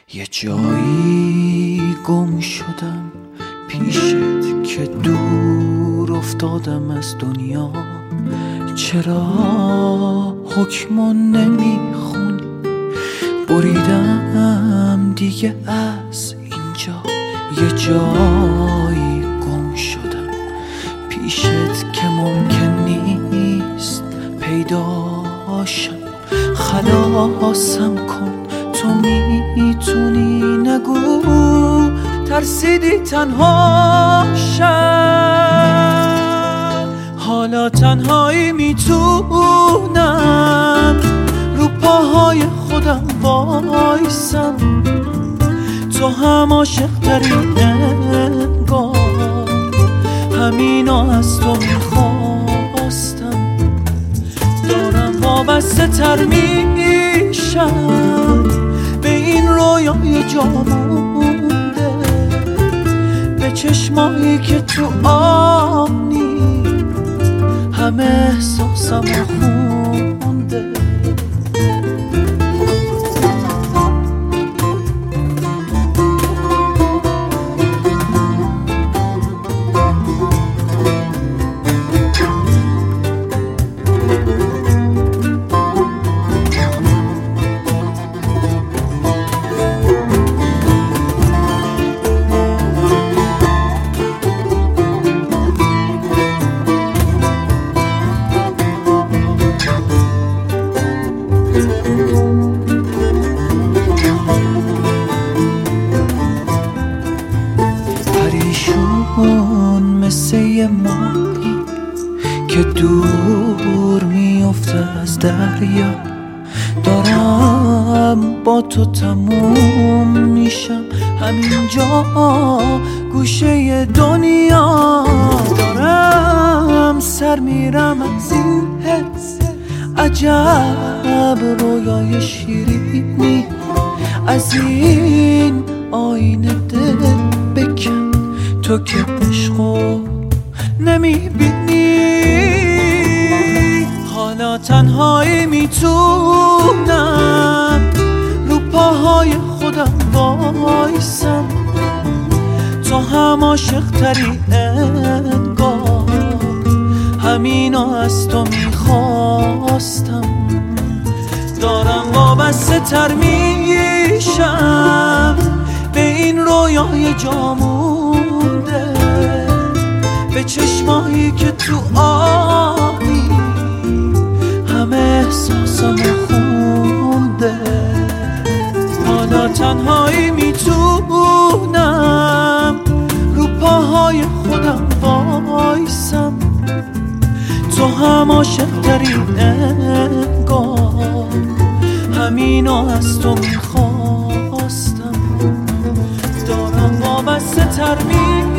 یه جایی گم شدم پیشت که دور افتادم از دنیا. چرا حکمو نمیخونی؟ بریدم دیگه از اینجا. یه جایی گم شدم پیشت که ممکن نیست پیداشم. خلاصم کن تو میتونی، نگو ترسیدی تنهاشم. حالا تنهایی میتونم رو پاهای خودم وایسم. تو هم عاشق ترین انگار، همینو از تو میخواستم. دارم وابسته تر میشم به این رویای جا مونده، به چشمایی که تو آنی همه احساسم خونده. پریشون مثل یه ماهی که دور میفته از دریا. دارم با تو تموم میشم همینجا گوشه دنیا. دارم سر میرم از این حس عجب رویای شیرینی. از این آینه دل بکن تو که عشقو نمیبینی. حالا تنهایی میتونم رو پاهای خودم وایسم. تو هم عاشق تری انگار، همینو از تو میخواستم. دارم وابسته تر میشم به این رویای جا مونده، به چشمایی که تو آنی همه احساسم خونده. حالا تنهایی میتونم رو پاهای خودم وایسم. تو هم عاشق ترین انگار، همینو از تو میخواستم. دارم وابسته تر